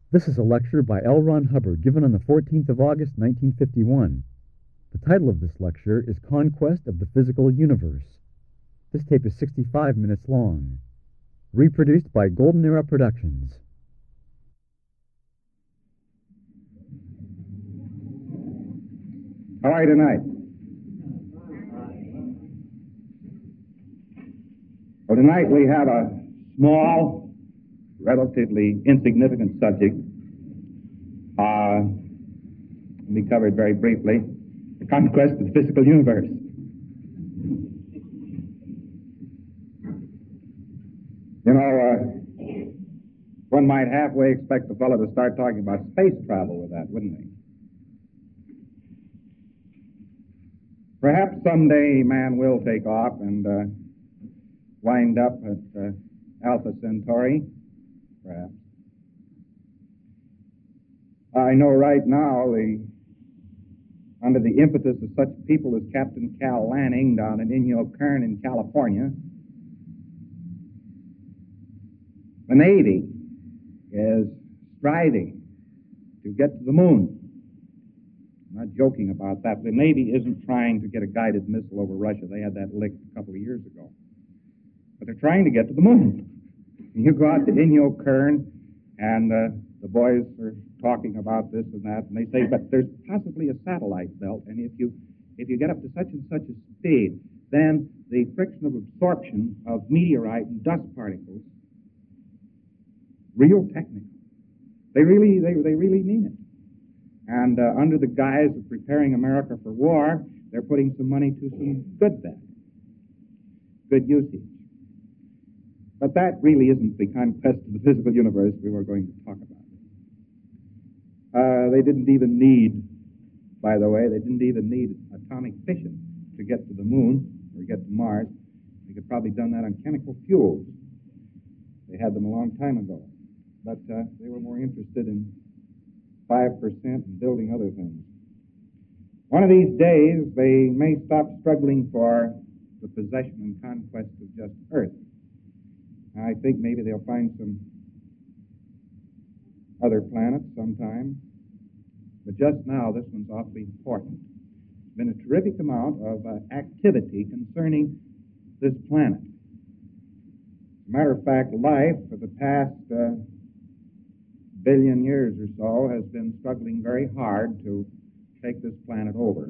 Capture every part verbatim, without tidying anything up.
This is a lecture by L. Ron Hubbard given on the fourteenth of August, nineteen fifty-one. The title of this lecture is Conquest of the Physical Universe. This tape is sixty-five minutes long. Reproduced by Golden Era Productions. How are you tonight? Well, tonight we have a small, relatively insignificant subject. Uh, to be covered very briefly, the conquest of the physical universe. You know, uh, one might halfway expect the fellow to start talking about space travel with that, wouldn't he? Perhaps someday man will take off and uh, wind up at uh, Alpha Centauri, perhaps. I know right now, the, under the impetus of such people as Captain Cal Lanning down in Inyo Kern in California, the Navy is striving to get to the moon. I'm not joking about that. The Navy isn't trying to get a guided missile over Russia. They had that licked a couple of years ago. But they're trying to get to the moon. You go out to Inyo Kern, and uh, the boys are talking about this and that, and they say, but there's possibly a satellite belt, and if you if you get up to such and such a speed, then the friction of absorption of meteorite and dust particles, real technical. They really, they, they really mean it. And uh, under the guise of preparing America for war, they're putting some money to some good things, good usage. But that really isn't the conquest of the physical universe we were going to talk about. Uh, they didn't even need, by the way, they didn't even need atomic fission to get to the moon or get to Mars. They could probably done that on chemical fuels. They had them a long time ago. But uh, they were more interested in five percent and building other things. One of these days, they may stop struggling for the possession and conquest of just Earth. I think maybe they'll find some other planets sometime. But just now, this one's awfully important. There's been a terrific amount of uh, activity concerning this planet. As a matter of fact, life for the past uh, billion years or so has been struggling very hard to take this planet over.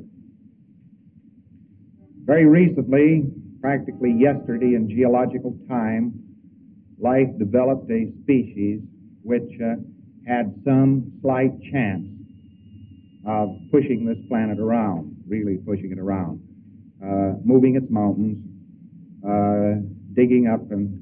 Very recently, practically yesterday in geological time, life developed a species which uh, had some slight chance of pushing this planet around, really pushing it around, uh, moving its mountains, uh, digging up and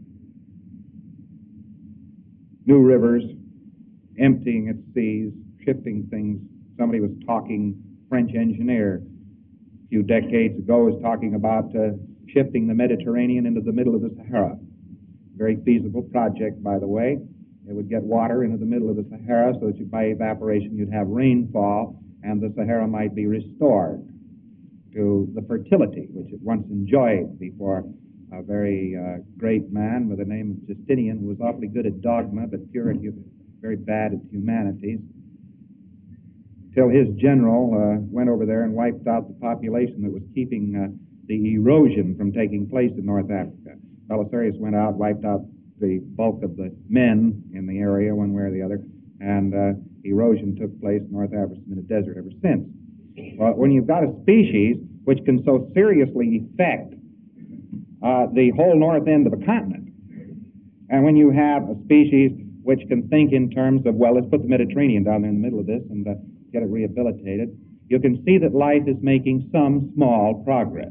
new rivers, emptying its seas, shifting things. Somebody was talking, French engineer, a few decades ago, was talking about uh, shifting the Mediterranean into the middle of the Sahara. Very feasible project, by the way. It would get water into the middle of the Sahara so that you, by evaporation you'd have rainfall and the Sahara might be restored to the fertility which it once enjoyed before a very uh, great man by the name of Justinian, who was awfully good at dogma but pure at, very bad at humanities, till his general uh, went over there and wiped out the population that was keeping uh, the erosion from taking place in North Africa. Belisarius went out, wiped out the bulk of the men in the area, one way or the other, and uh, erosion took place. North Africa's been a desert ever since. Well, when you've got a species which can so seriously affect uh, the whole north end of a continent, and when you have a species which can think in terms of, well, let's put the Mediterranean down there in the middle of this and uh, get it rehabilitated, you can see that life is making some small progress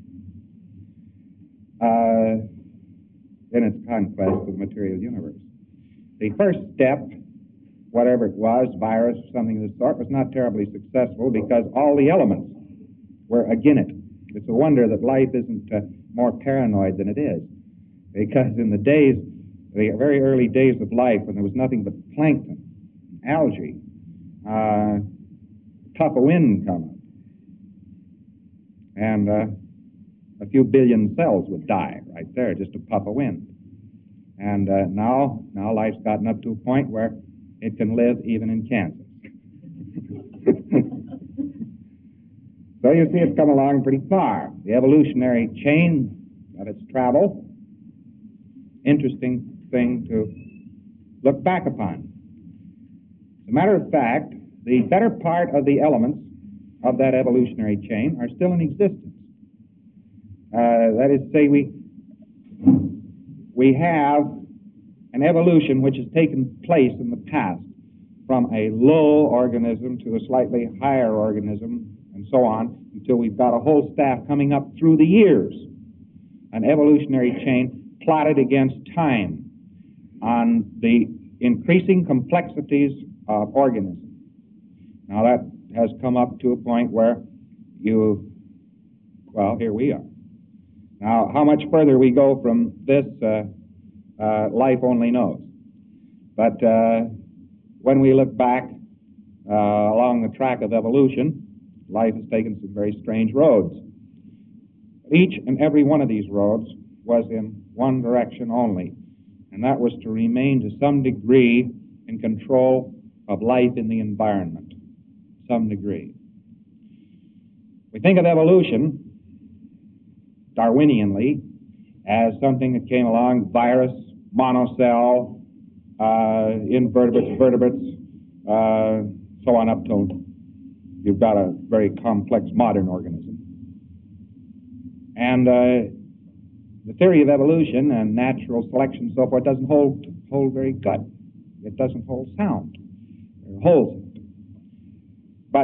uh, in its conquest of the material universe. The first step, whatever it was, virus or something of the sort, was not terribly successful because all the elements were against it. It's a wonder that life isn't uh, more paranoid than it is, because in the days, the very early days of life, when there was nothing but plankton, algae, uh, puff of wind come up, and uh, a few billion cells would die right there, just a puff of wind. And uh, now, now life's gotten up to a point where it can live even in Kansas. So you see it's come along pretty far. The evolutionary chain of its travel, interesting thing to look back upon. As a matter of fact, the better part of the elements of that evolutionary chain are still in existence. Uh, that is to say, we, we have an evolution which has taken place in the past from a low organism to a slightly higher organism and so on, until we've got a whole staff coming up through the years. An evolutionary chain plotted against time on the increasing complexities of organisms. Now that has come up to a point where you, well, here we are. Now, how much further we go from this, uh, uh, life only knows. But uh, when we look back uh, along the track of evolution, life has taken some very strange roads. Each and every one of these roads was in one direction only, and that was to remain to some degree in control of life in the environment, some degree. We think of evolution, Darwinianly, as something that came along, virus, monocell, uh, invertebrates, vertebrates, uh, so on up till you've got a very complex modern organism. And uh, the theory of evolution and natural selection and so forth doesn't hold hold very good. It doesn't hold sound. It holds it. But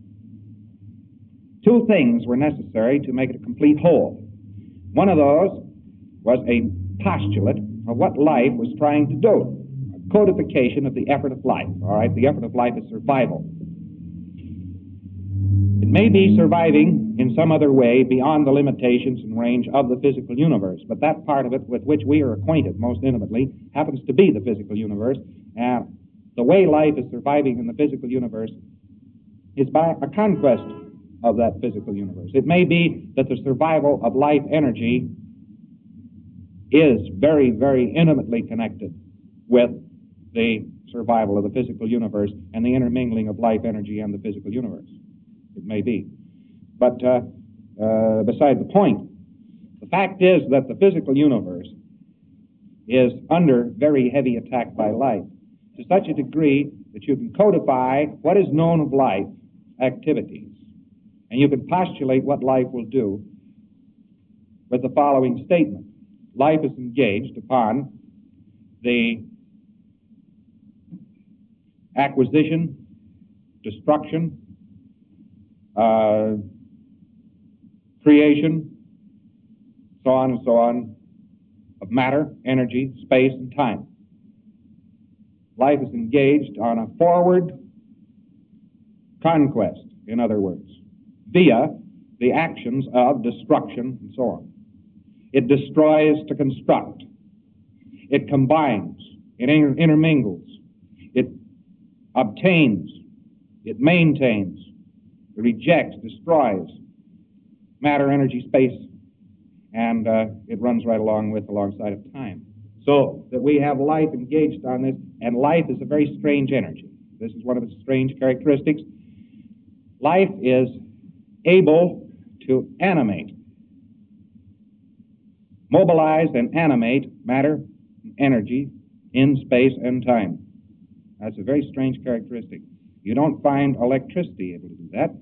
two things were necessary to make it a complete whole. One of those was a postulate of what life was trying to do, a codification of the effort of life. All right, the effort of life is survival. It may be surviving in some other way beyond the limitations and range of the physical universe, but that part of it with which we are acquainted most intimately happens to be the physical universe, and the way life is surviving in the physical universe is by a conquest of that physical universe. It may be that the survival of life energy is very, very intimately connected with the survival of the physical universe and the intermingling of life energy and the physical universe. It may be. But uh, uh, beside the point, the fact is that the physical universe is under very heavy attack by life, to such a degree that you can codify what is known of life activities, and you can postulate what life will do with the following statement. Life is engaged upon the acquisition, destruction, uh, creation, so on and so on, of matter, energy, space, and time. Life is engaged on a forward conquest, in other words, via the actions of destruction and so on. It destroys to construct. It combines. It inter- intermingles. It obtains. It maintains. It rejects, destroys matter, energy, space, and uh, it runs right along with, alongside of time. So that we have life engaged on this, and life is a very strange energy. This is one of its strange characteristics. Life is able to animate, mobilize and animate matter, energy in space and time. That's a very strange characteristic. You don't find electricity able to do that.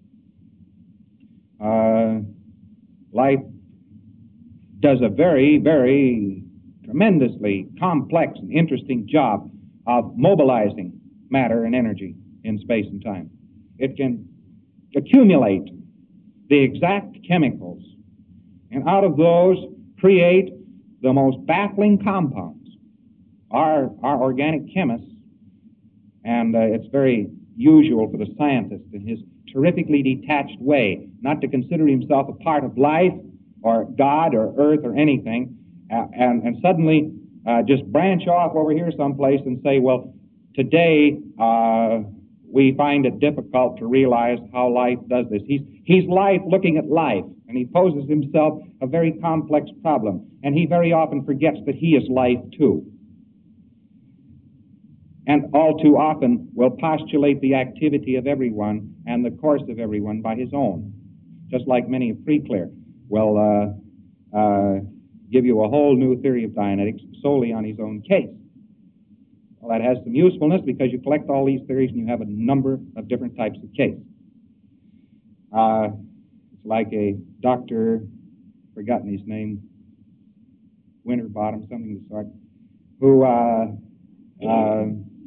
Uh, life does a very, very tremendously complex and interesting job of mobilizing matter and energy in space and time. It can accumulate the exact chemicals, and out of those create the most baffling compounds. Our, our organic chemists, and uh, it's very usual for the scientist in his terrifically detached way not to consider himself a part of life or God or earth or anything, uh, and, and suddenly uh, just branch off over here someplace and say, well, today uh, we find it difficult to realize how life does this. He's, he's life looking at life, and he poses himself a very complex problem, and he very often forgets that he is life too. and all too often will postulate the activity of everyone and the course of everyone by his own, just like many of Preclear will uh, uh, give you a whole new theory of Dianetics solely on his own case. Well, that has some usefulness because you collect all these theories and you have a number of different types of case. Uh, it's like a doctor, forgotten his name, Winterbottom, something of the sort, who uh, uh,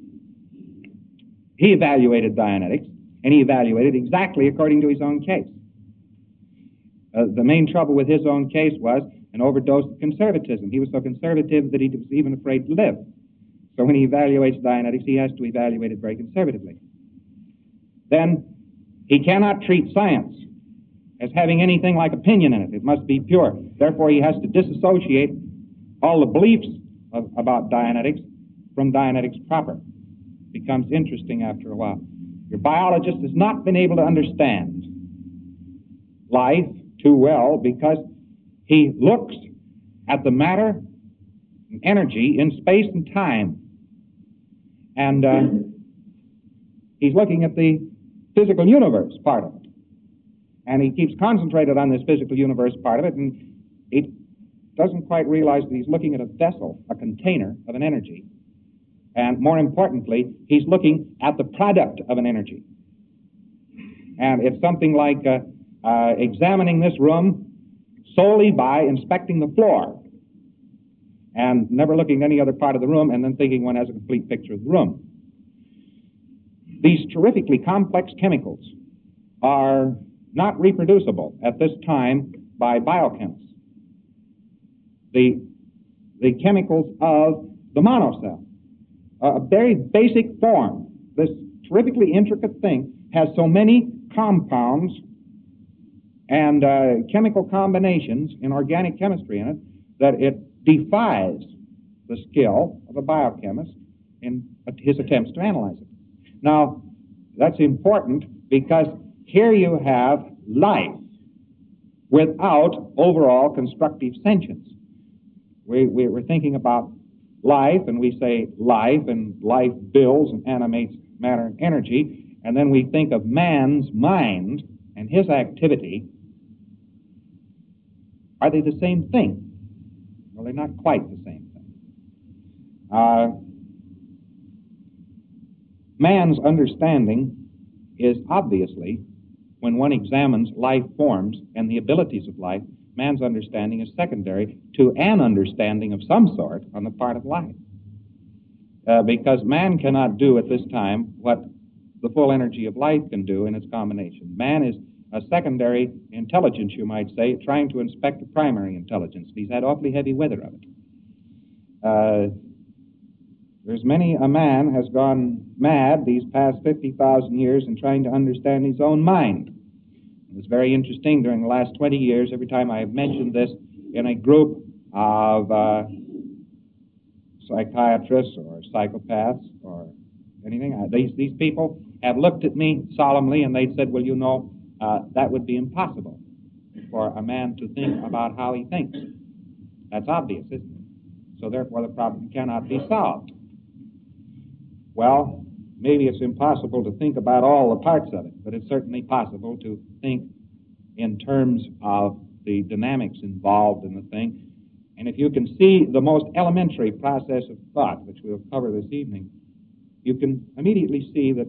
he evaluated Dianetics, and he evaluated exactly according to his own case. Uh, the main trouble with his own case was an overdose of conservatism. He was so conservative that he was even afraid to live. So when he evaluates Dianetics, he has to evaluate it very conservatively. Then he cannot treat science as having anything like opinion in it. It must be pure. Therefore, he has to disassociate all the beliefs of, about Dianetics from Dianetics proper. It becomes interesting after a while. Your biologist has not been able to understand life too well because he looks at the matter and energy in space and time. And uh, he's looking at the physical universe part of it. And he keeps concentrated on this physical universe part of it, and he doesn't quite realize that he's looking at a vessel, a container of an energy. And more importantly, he's looking at the product of an energy. And it's something like uh, uh, examining this room solely by inspecting the floor and never looking at any other part of the room and then thinking one has a complete picture of the room. These terrifically complex chemicals are not reproducible at this time by biochemists. The, the chemicals of the monocell, a very basic form, this terrifically intricate thing, has so many compounds and uh, chemical combinations in organic chemistry in it that it defies the skill of a biochemist in his attempts to analyze it. Now, that's important because here you have life without overall constructive sentience. We, we, we're thinking about life, and we say life, and life builds and animates matter and energy, and then we think of man's mind and his activity. Are they the same thing? Well, they're not quite the same thing. Uh, man's understanding is obviously, when one examines life forms and the abilities of life, man's understanding is secondary to an understanding of some sort on the part of life. Uh, because man cannot do at this time what the full energy of life can do in its combination. Man is a secondary intelligence, you might say, trying to inspect the primary intelligence. He's had awfully heavy weather of it. Uh, there's many a man has gone mad these past fifty thousand years in trying to understand his own mind. It was very interesting during the last twenty years, every time I have mentioned this in a group of uh, psychiatrists or psychopaths or anything, uh, these, these people have looked at me solemnly and they said, well, you know, uh, that would be impossible for a man to think about how he thinks. That's obvious, isn't it? So therefore the problem cannot be solved. Well, maybe it's impossible to think about all the parts of it, but it's certainly possible to think in terms of the dynamics involved in the thing. And if you can see the most elementary process of thought, which we'll cover this evening, you can immediately see that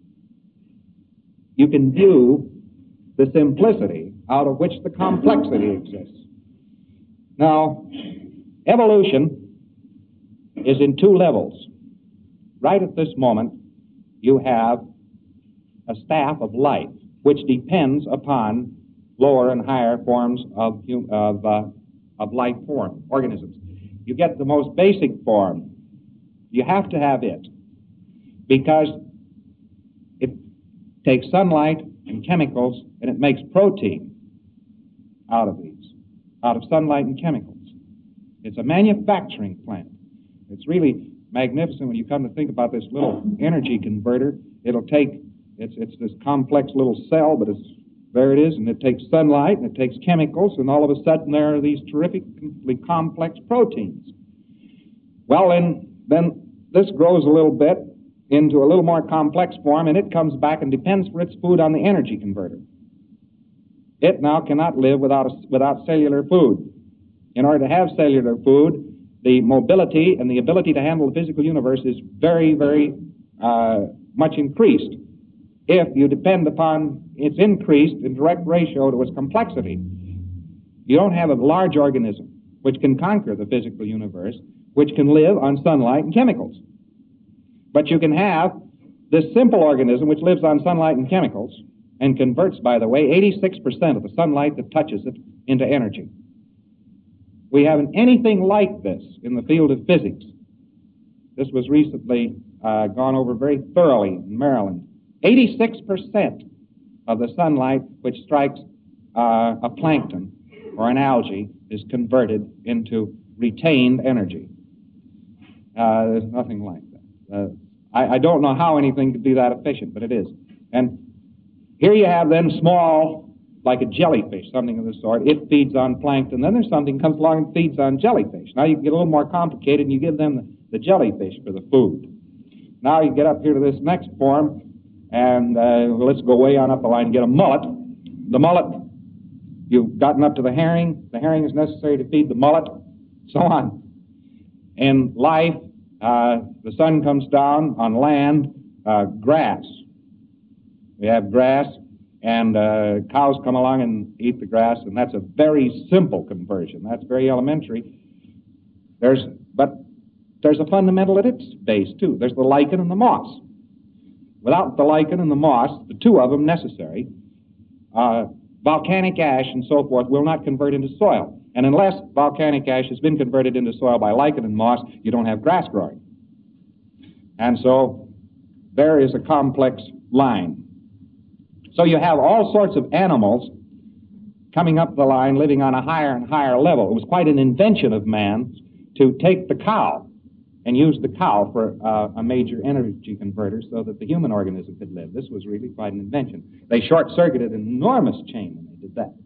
you can view the simplicity out of which the complexity exists. Now, evolution is in two levels. Right at this moment, you have a staff of life, which depends upon lower and higher forms of, of, uh, of life form, organisms. You get the most basic form. You have to have it because it takes sunlight and chemicals and it makes protein out of these, out of sunlight and chemicals. It's a manufacturing plant. It's really magnificent when you come to think about this little energy converter. It'll take, it's, it's this complex little cell, but it's, there it is, and it takes sunlight, and it takes chemicals, and all of a sudden there are these terrifically complex proteins. Well, then, then this grows a little bit, into a little more complex form, and it comes back and depends for its food on the energy converter. It now cannot live without, a, without cellular food. In order to have cellular food, the mobility and the ability to handle the physical universe is very, very uh, much increased if you depend upon its increased in direct ratio to its complexity. You don't have a large organism which can conquer the physical universe, which can live on sunlight and chemicals. But you can have this simple organism which lives on sunlight and chemicals and converts, by the way, eighty-six percent of the sunlight that touches it into energy. We haven't anything like this in the field of physics. This was recently uh, gone over very thoroughly in Maryland. eighty-six percent of the sunlight which strikes uh, a plankton or an algae is converted into retained energy. Uh, there's nothing like that. Uh, I, I don't know how anything could be that efficient, but it is. And here you have then small, like a jellyfish, something of the sort. It feeds on plankton. Then there's something that comes along and feeds on jellyfish. Now you can get a little more complicated, and you give them the, the jellyfish for the food. Now you get up here to this next form, and uh, let's go way on up the line and get a mullet. The mullet, you've gotten up to the herring. The herring is necessary to feed the mullet, so on. In life, uh, the sun comes down on land, uh, grass. We have grass, and uh, cows come along and eat the grass, and that's a very simple conversion. That's very elementary. There's, but there's a fundamental at its base, too. There's the lichen and the moss. Without the lichen and the moss, the two of them necessary, uh, volcanic ash and so forth will not convert into soil. And unless volcanic ash has been converted into soil by lichen and moss, you don't have grass growing. And so there is a complex line. So you have all sorts of animals coming up the line, living on a higher and higher level. It was quite an invention of man to take the cow and use the cow for uh, a major energy converter so that the human organism could live. This was really quite an invention. They short-circuited an enormous chain when they did that.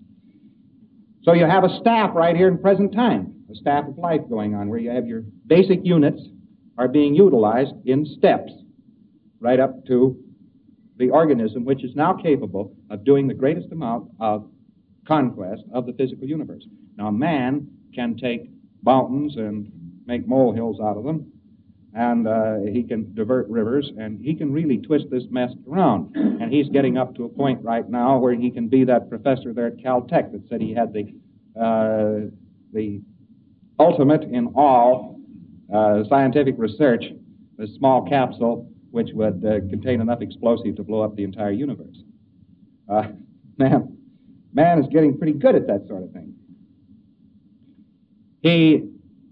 So you have a staff right here in present time, a staff of life going on, where you have your basic units are being utilized in steps right up to the organism, which is now capable of doing the greatest amount of conquest of the physical universe. Now, man can take mountains and make molehills out of them, and uh, he can divert rivers, and he can really twist this mess around. And he's getting up to a point right now where he can be that professor there at Caltech that said he had the uh, the ultimate in all uh, scientific research, this small capsule which would uh, contain enough explosive to blow up the entire universe. Uh, man, man is getting pretty good at that sort of thing. He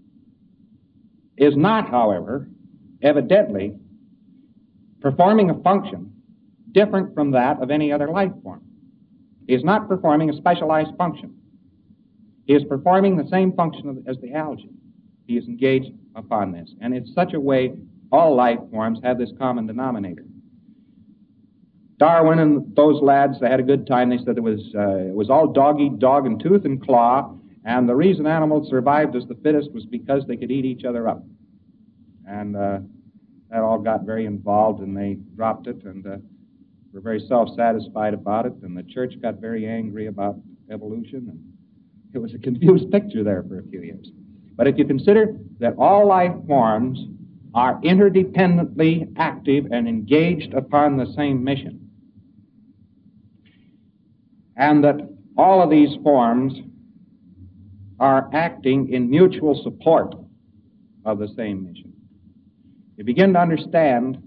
is not, however, evidently performing a function different from that of any other life form. He is not performing a specialized function. He is performing the same function as the algae. He is engaged upon this. And in such a way, all life forms have this common denominator. Darwin and those lads, they had a good time. They said it was, uh, it was all dog-eat-dog and tooth and claw, and the reason animals survived as the fittest was because they could eat each other up. And uh, that all got very involved, and they dropped it, and uh, were very self-satisfied about it, and the church got very angry about evolution, and it was a confused picture there for a few years. But if you consider that all life forms are interdependently active and engaged upon the same mission, and that all of these forms are acting in mutual support of the same mission, you begin to understand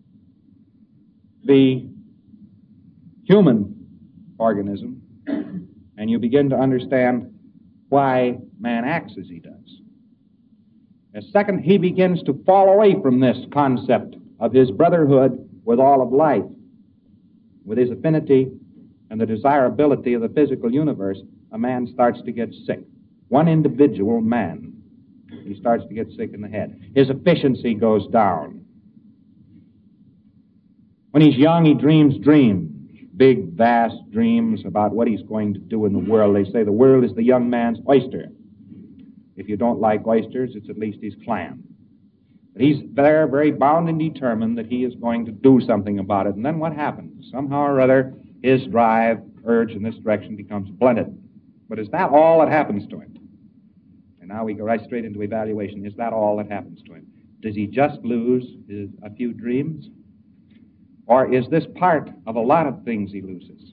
the human organism, and you begin to understand why man acts as he does. And second, he begins to fall away from this concept of his brotherhood with all of life, with his affinity and the desirability of the physical universe. A man starts to get sick. One individual man, he starts to get sick in the head. His efficiency goes down. When he's young, he dreams dreams, big, vast dreams about what he's going to do in the world. They say the world is the young man's oyster. If you don't like oysters, it's at least his clam. He's there very bound and determined that he is going to do something about it. And then what happens? Somehow or other, his drive, urge in this direction becomes blunted. But is that all that happens to him? And now we go right straight into evaluation. Is that all that happens to him? Does he just lose his, a few dreams? Or is this part of a lot of things he loses?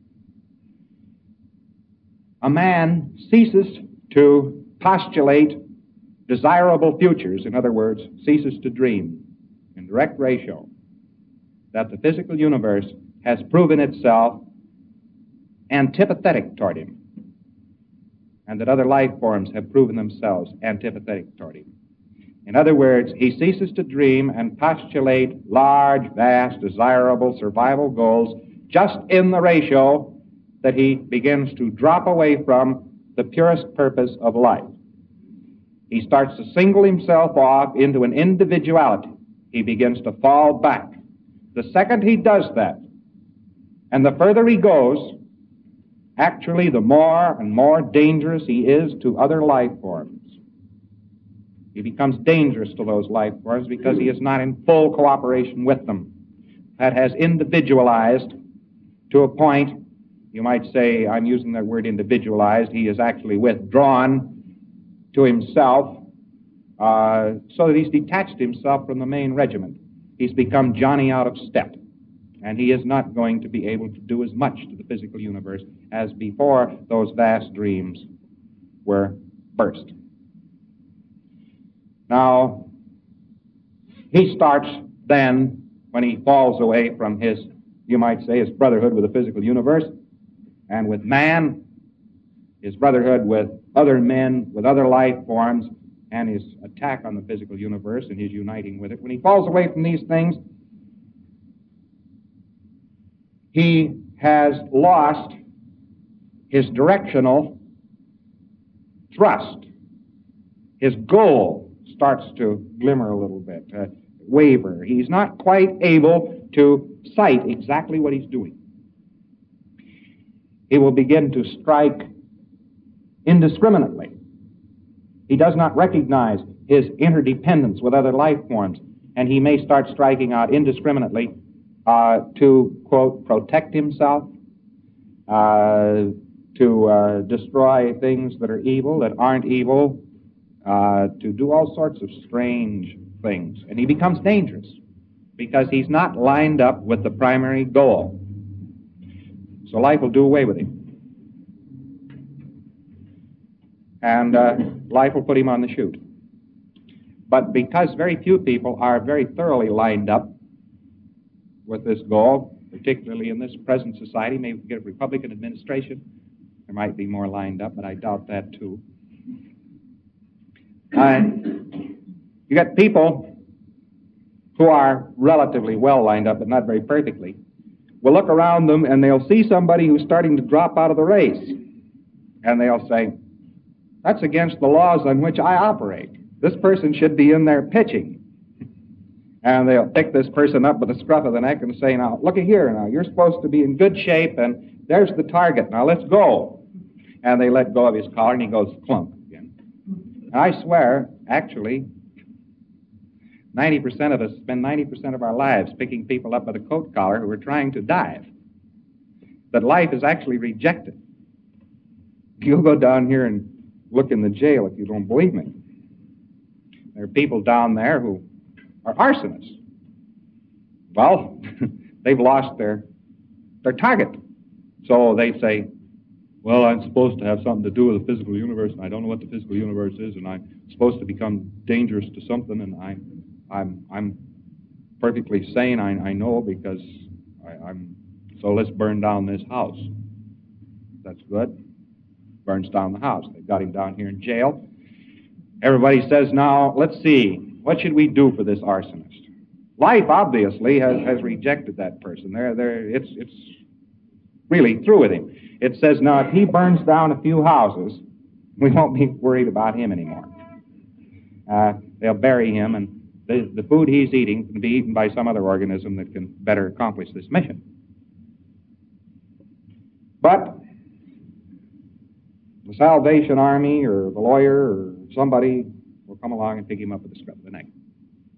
A man ceases to postulate desirable futures, in other words, ceases to dream, in direct ratio, that the physical universe has proven itself antipathetic toward him, and that other life forms have proven themselves antipathetic toward him. In other words, he ceases to dream and postulate large, vast, desirable survival goals just in the ratio that he begins to drop away from the purest purpose of life. He starts to single himself off into an individuality. He begins to fall back. The second he does that, and the further he goes, actually the more and more dangerous he is to other life forms. He becomes dangerous to those life forms because he is not in full cooperation with them. That has individualized to a point, you might say, I'm using that word individualized, he is actually withdrawn to himself, uh, so that he's detached himself from the main regiment. He's become Johnny out of step, and he is not going to be able to do as much to the physical universe as before those vast dreams were burst. Now, he starts then, when he falls away from his, you might say, his brotherhood with the physical universe, and with man, his brotherhood with other men, with other life forms, and his attack on the physical universe and his uniting with it. When he falls away from these things, he has lost his directional thrust. His goal starts to glimmer a little bit, uh, waver. He's not quite able to sight exactly what he's doing. He will begin to strike indiscriminately. He does not recognize his interdependence with other life forms, and he may start striking out indiscriminately uh, to, quote, protect himself, uh, to uh, destroy things that are evil, that aren't evil, uh, to do all sorts of strange things. And he becomes dangerous because he's not lined up with the primary goal. So life will do away with him. And uh, life will put him on the chute. But because very few people are very thoroughly lined up with this goal, particularly in this present society, maybe we get a Republican administration, there might be more lined up, but I doubt that too. Uh, you got people who are relatively well lined up, but not very perfectly, will look around them and they'll see somebody who's starting to drop out of the race. And they'll say, that's against the laws on which I operate. This person should be in there pitching. And they'll pick this person up by the scruff of the neck and say, now, looky here, now, you're supposed to be in good shape, and there's the target. Now, let's go. And they let go of his collar, and he goes plump again. And I swear, actually, ninety percent of us spend ninety percent of our lives picking people up by the coat collar who are trying to dive. That life is actually rejected. You'll go down here and look in the jail if you don't believe me. There are people down there who are arsonists. Well, they've lost their their target. So they say, well, I'm supposed to have something to do with the physical universe, and I don't know what the physical universe is, and I'm supposed to become dangerous to something, and I'm I'm I'm perfectly sane, I, I know, because I, I'm so let's burn down this house. That's good. Burns down the house. They've got him down here in jail. Everybody says, now, let's see, what should we do for this arsonist? Life, obviously, has, has rejected that person. They're, they're, it's, it's really through with him. It says, now, if he burns down a few houses, we won't be worried about him anymore. Uh, they'll bury him, and the, the food he's eating can be eaten by some other organism that can better accomplish this mission. But the Salvation Army or the lawyer or somebody will come along and pick him up with the scruff of the neck.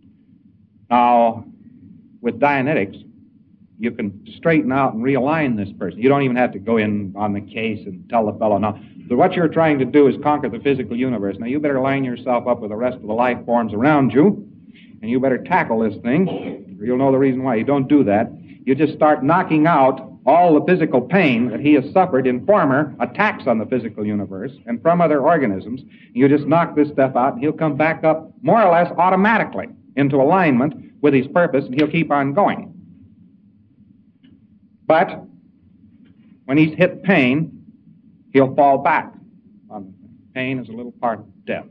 Now, with Dianetics, you can straighten out and realign this person. You don't even have to go in on the case and tell the fellow, now, so what you're trying to do is conquer the physical universe. Now, you better line yourself up with the rest of the life forms around you, and you better tackle this thing, or you'll know the reason why. You don't do that. You just start knocking out all the physical pain that he has suffered in former attacks on the physical universe and from other organisms. You just knock this stuff out, and he'll come back up more or less automatically into alignment with his purpose, and he'll keep on going. But when he's hit pain, he'll fall back. Pain is a little part of death.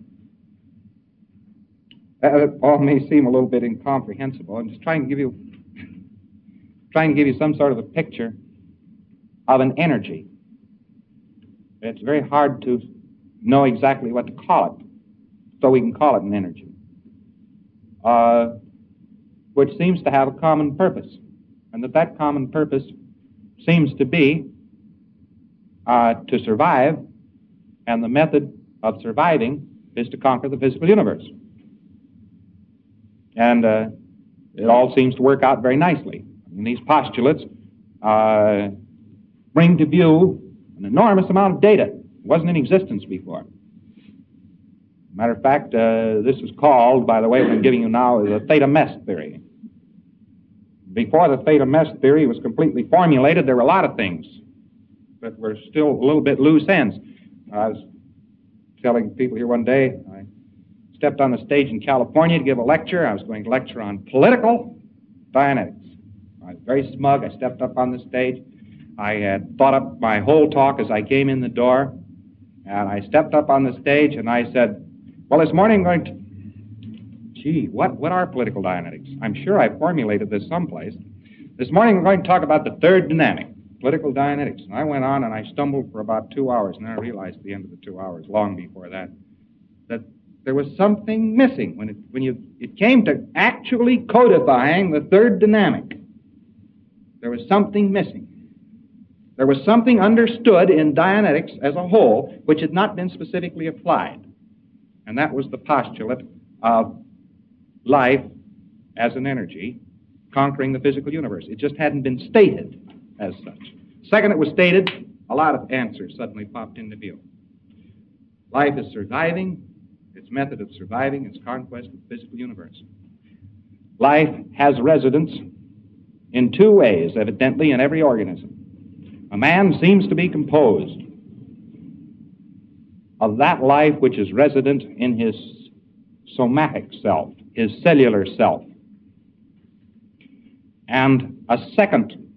That all may seem a little bit incomprehensible. I'm just trying to give you, trying to give you some sort of a picture of an energy. It's very hard to know exactly what to call it, so we can call it an energy, uh, which seems to have a common purpose, and that that common purpose seems to be uh, to survive, and the method of surviving is to conquer the physical universe. And uh, it all seems to work out very nicely. I mean, these postulates uh, bring to view an enormous amount of data. It wasn't in existence before. Matter of fact, uh, this is called, by the way, what I'm giving you now, is a theta-mess theory. Before the theta-mess theory was completely formulated, there were a lot of things that were still a little bit loose ends. I was telling people here one day, I stepped on the stage in California to give a lecture. I was going to lecture on political Dianetics. I was very smug. I stepped up on the stage. I had thought up my whole talk as I came in the door, and I stepped up on the stage and I said, well, this morning I'm going to... Gee, what, what are political Dianetics? I'm sure I formulated this someplace. This morning we're going to talk about the third dynamic, political Dianetics. And I went on and I stumbled for about two hours, and then I realized at the end of the two hours, long before that, that there was something missing when it when you it came to actually codifying the third dynamic. There was something missing. There was something understood in Dianetics as a whole which had not been specifically applied. And that was the postulate of life as an energy conquering the physical universe. It just hadn't been stated as such. Second, it was stated, a lot of answers suddenly popped into view. Life is surviving. Its method of surviving is conquest of the physical universe. Life has residence in two ways, evidently, in every organism. A man seems to be composed of that life which is resident in his somatic self, his cellular self. And a second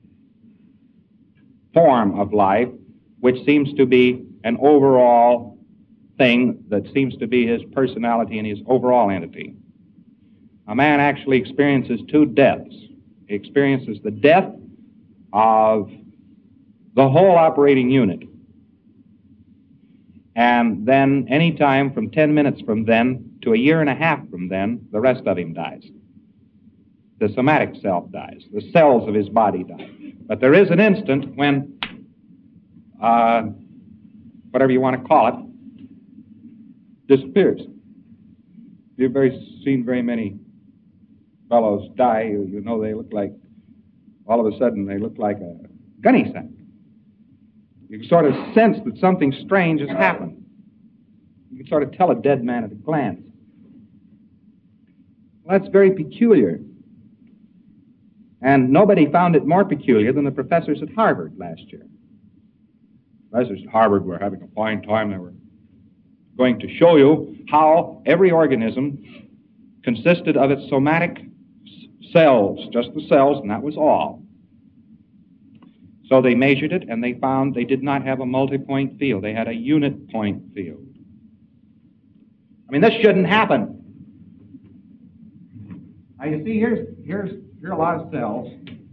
form of life which seems to be an overall thing that seems to be his personality and his overall entity. A man actually experiences two deaths. He experiences the death of the whole operating unit. And then any time from ten minutes from then to a year and a half from then, the rest of him dies. The somatic self dies. The cells of his body die. But there is an instant when, uh, whatever you want to call it, disappears. You've very, seen very many fellows die. You, you know they look like, all of a sudden, they look like a gunny sack. You can sort of sense that something strange has happened. You can sort of tell a dead man at a glance. Well, that's very peculiar. And nobody found it more peculiar than the professors at Harvard last year. Professors at Harvard were having a fine time. They were going to show you how every organism consisted of its somatic cells, just the cells, and that was all. So they measured it, and they found they did not have a multi-point field. They had a unit point field. I mean, this shouldn't happen. Now, you see, here's, here's, here are a lot of cells.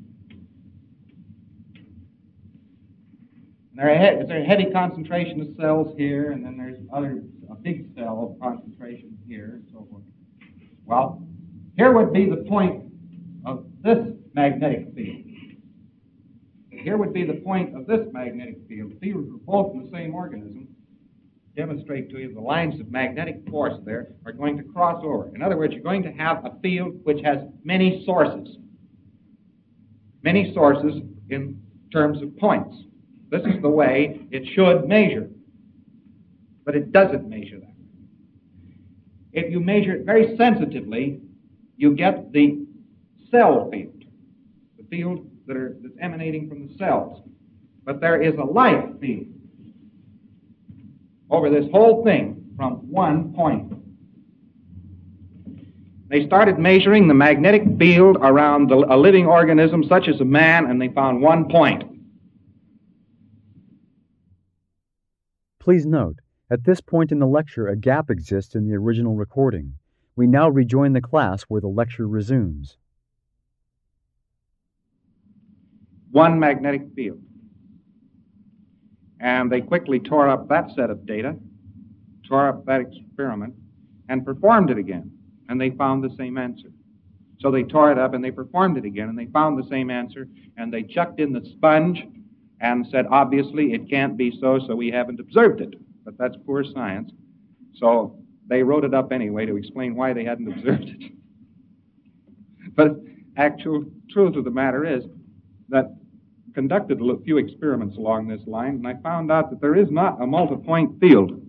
There's a heavy concentration of cells here, and then there's other a big cell concentration here, and so forth. Well, here would be the point of this magnetic field. Here would be the point of this magnetic field. If these were both in the same organism, demonstrate to you the lines of magnetic force there are going to cross over. In other words, you're going to have a field which has many sources. Many sources in terms of points. This is the way it should measure. But it doesn't measure that. If you measure it very sensitively, you get the cell field, the field that are, that's emanating from the cells. But there is a life field over this whole thing from one point. They started measuring the magnetic field around the, a living organism such as a man, and they found one point. Please note, at this point in the lecture, a gap exists in the original recording. We now rejoin the class where the lecture resumes. One magnetic field. And they quickly tore up that set of data, tore up that experiment, and performed it again. And they found the same answer. So they tore it up and they performed it again, and they found the same answer, and they chucked in the sponge and said, obviously, it can't be so, so we haven't observed it. But that's poor science. So they wrote it up anyway to explain why they hadn't observed it. But actual truth of the matter is that I conducted a few experiments along this line, and I found out that there is not a multi-point field.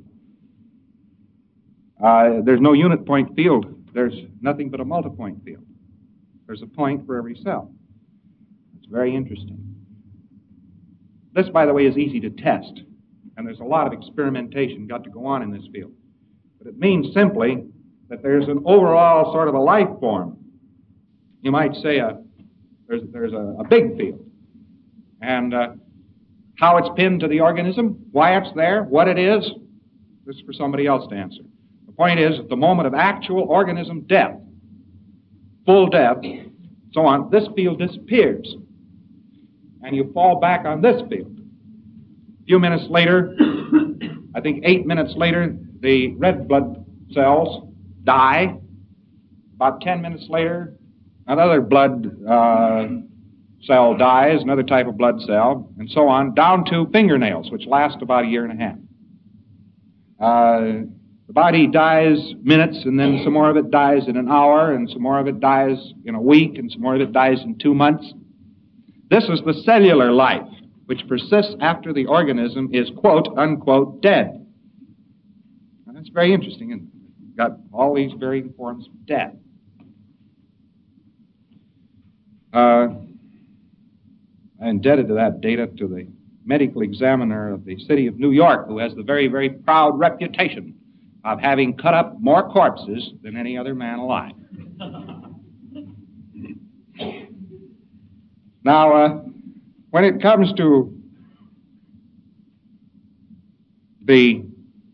Uh, there's no unit point field. There's nothing but a multi-point field. There's a point for every cell. It's very interesting. This, by the way, is easy to test, and there's a lot of experimentation got to go on in this field. But it means simply that there's an overall sort of a life form. You might say a, there's, there's a, a big field. And uh, how it's pinned to the organism, why it's there, what it is, this is for somebody else to answer. The point is, at the moment of actual organism death, full death, so on, this field disappears. And you fall back on this field. A few minutes later, I think eight minutes later, the red blood cells die. About ten minutes later, another blood uh, cell dies, another type of blood cell, and so on, down to fingernails, which last about a year and a half. Uh, the body dies minutes, and then some more of it dies in an hour, and some more of it dies in a week, and some more of it dies in two months. This is the cellular life, which persists after the organism is, quote, unquote, dead. And that's very interesting, and you've got all these varying forms of death. Uh, I'm indebted to that data to the medical examiner of the city of New York, who has the very, very proud reputation of having cut up more corpses than any other man alive. Now, uh, when it comes to the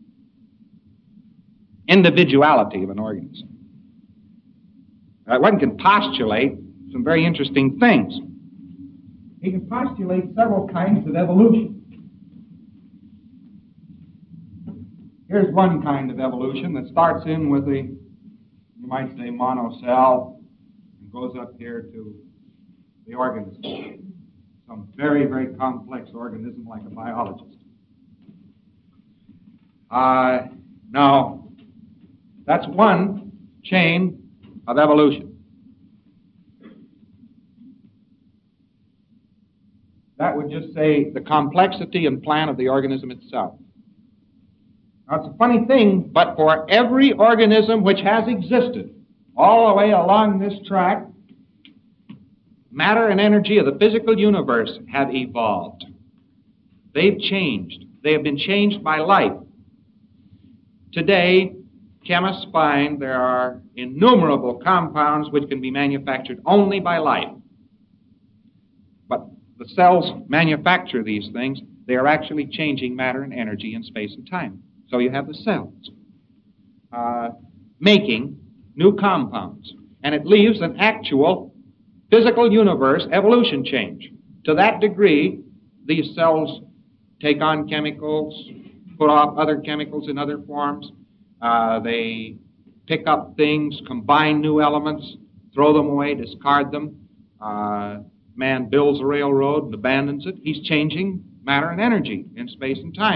individuality of an organism, uh, one can postulate some very interesting things. He can postulate several kinds of evolution. Here's one kind of evolution that starts in with the, you might say, monocell, and goes up here to the organism. Some very, very complex organism like a biologist. Uh, now, that's one chain of evolution. That would just say the complexity and plan of the organism itself. Now, it's a funny thing, but for every organism which has existed all the way along this track, matter and energy of the physical universe have evolved. They've changed. They have been changed by life. Today, chemists find there are innumerable compounds which can be manufactured only by life. But the cells manufacture these things. They are actually changing matter and energy in space and time. So you have the cells uh, making new compounds. And it leaves an actual physical universe evolution change. To that degree, these cells take on chemicals, put off other chemicals in other forms. Uh, they pick up things, combine new elements, throw them away, discard them. Uh, man builds a railroad and abandons it. He's changing matter and energy in space and time.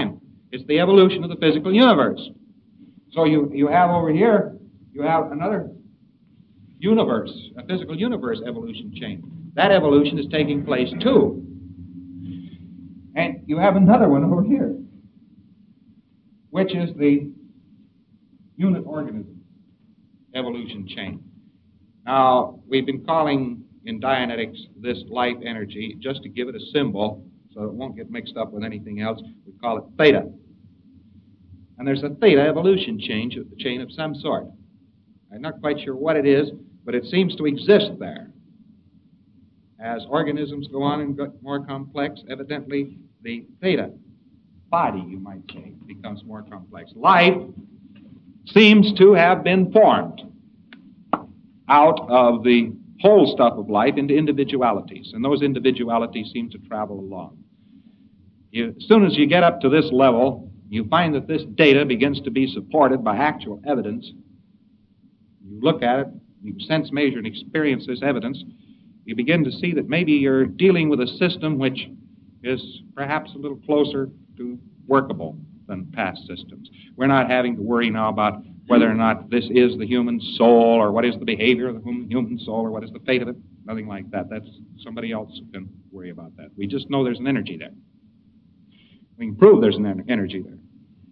It's the evolution of the physical universe. So you, you have over here, you have another universe, a physical universe evolution chain. That evolution is taking place too. And you have another one over here, which is the unit organism evolution chain. Now, we've been calling in Dianetics this life energy, just to give it a symbol so it won't get mixed up with anything else, we call it theta. And there's a theta evolution change, chain of some sort. I'm not quite sure what it is, but it seems to exist there. As organisms go on and get more complex, evidently the theta body, you might say, becomes more complex. Life seems to have been formed out of the whole stuff of life into individualities, and those individualities seem to travel along. You, as soon as you get up to this level, you find that this data begins to be supported by actual evidence. You look at it, you sense, measure, and experience this evidence. You begin to see that maybe you're dealing with a system which is perhaps a little closer to workable than past systems. We're not having to worry now about whether or not this is the human soul, or what is the behavior of the human soul, or what is the fate of it. Nothing like that. That's somebody else who can worry about that. We just know there's an energy there. We can prove there's an energy there.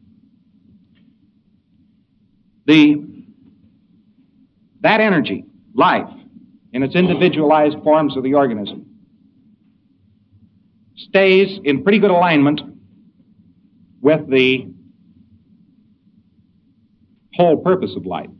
The, that energy, life, in its individualized forms of the organism, stays in pretty good alignment with the whole purpose of life,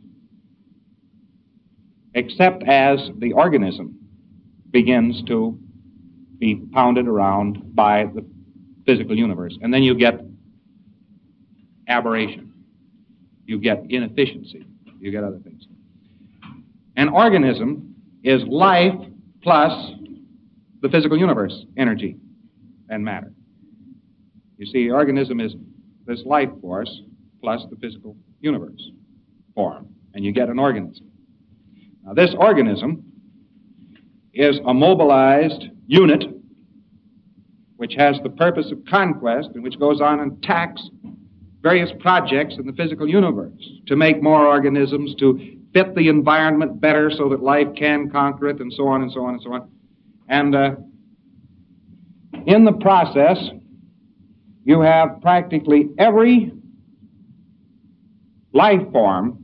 except as the organism begins to be pounded around by the physical universe. And then you get aberration. You get inefficiency. You get other things. An organism is life plus the physical universe, energy and matter. You see, the organism is this life force plus the physical universe form, and you get an organism. Now, this organism is a mobilized unit which has the purpose of conquest and which goes on and attacks various projects in the physical universe to make more organisms, to fit the environment better so that life can conquer it, and so on and so on and so on. And uh, in the process, you have practically every life form